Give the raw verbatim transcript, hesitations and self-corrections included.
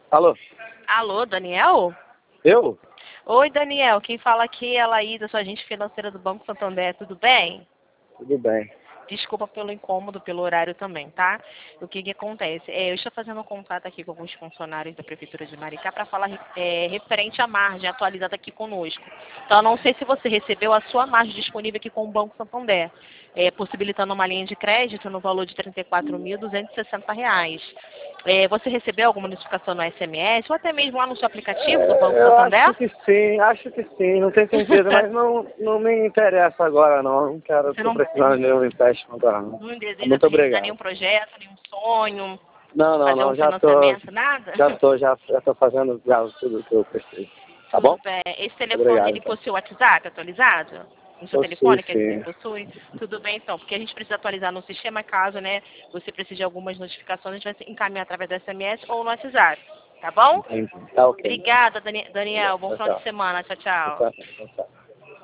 Alô? Alô, Daniel? Eu? Oi, Daniel. Quem fala aqui é a Laísa, sua agente financeira do Banco Santander. Tudo bem? Tudo bem. Desculpa pelo incômodo, pelo horário também, tá? O que que acontece? É, eu estou fazendo um contato aqui com alguns funcionários da Prefeitura de Maricá para falar é, referente à margem atualizada aqui conosco. Então, eu não sei se você recebeu a sua margem disponível aqui com o Banco Santander, é, possibilitando uma linha de crédito no valor de trinta e quatro mil duzentos e sessenta reais. É, você recebeu alguma notificação no S M S ou até mesmo lá no seu aplicativo do Banco É, eu Santander? acho que sim, acho que sim, não tenho certeza, mas não, não me interessa agora não, não quero, Você estou não, precisando de nenhum empréstimo agora não. não deseja Muito realizar nenhum obrigado. projeto, nenhum sonho, Não, não, fazer não, um já tô, financiamento, nada? já tô, já, já tô fazendo já tudo que eu preciso. Tá bom? Tudo bem. Esse telefone, Obrigado ele então. possui o WhatsApp atualizado? No seu Possui telefone, quer dizer, sim. possui? Tudo bem, então, porque a gente precisa atualizar no sistema, caso, né, você precise de algumas notificações, a gente vai encaminhar através do S M S ou no WhatsApp, tá bom? Entendi. Tá ok então. Obrigada, Dani- Daniel. Obrigado. Bom Tchau, final de tchau. semana. Tchau, Tchau, tchau. tchau. Tchau, tchau.